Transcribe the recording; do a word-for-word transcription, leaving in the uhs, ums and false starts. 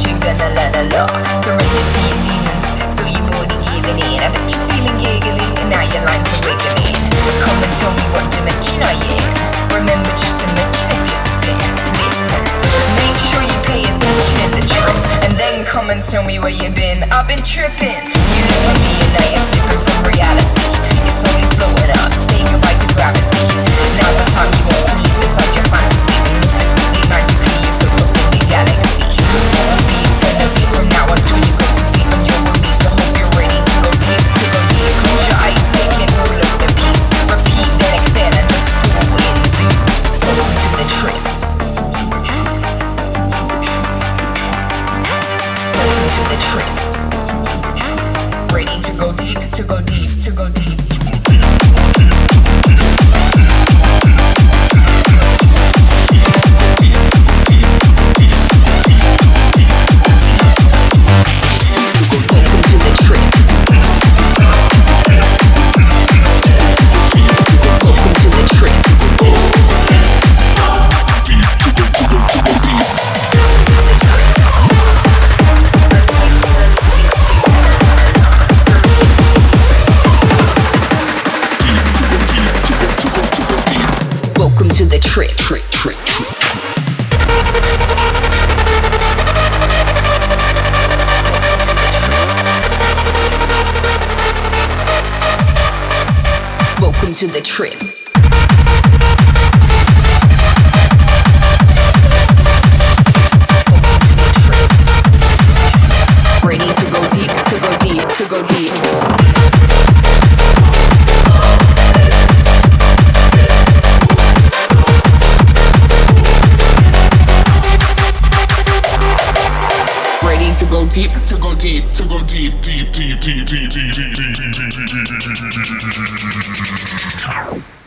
you're gonna learn a lot. Surrender to your demons, feel your body giving in. I bet you're feeling giggly, and now your lines are wiggling. Come and tell me what dimension are you in. Remember just to mention if you're split. Listen, make sure you pay attention in the trip, and then come and tell me where you've been. I've been tripping. You look at me and now you're slipping from reality. You're slowly floating up, say goodbye to gravity. Now's the time you want to leap inside your fantasy. Magnificently magically you fill the fully galaxy. All be it's gonna be from now until you go to sleep and you'll release. I hope you're ready to go deep, to go deep. Close your eyes, take in all of the peace. Repeat, then exhale and just fall into. Welcome to the trip. Welcome to the trip. Ready to go deep, to go deep, to go deep. To the trip, trip, trip, trip. Welcome to the trip. Ready to go deep, to go deep, to go deep. To go deep, to go deep, to go deep, deep, deep, deep, deep, deep, deep, deep, deep, deep, deep, deep, deep, deep, deep, deep, deep, deep.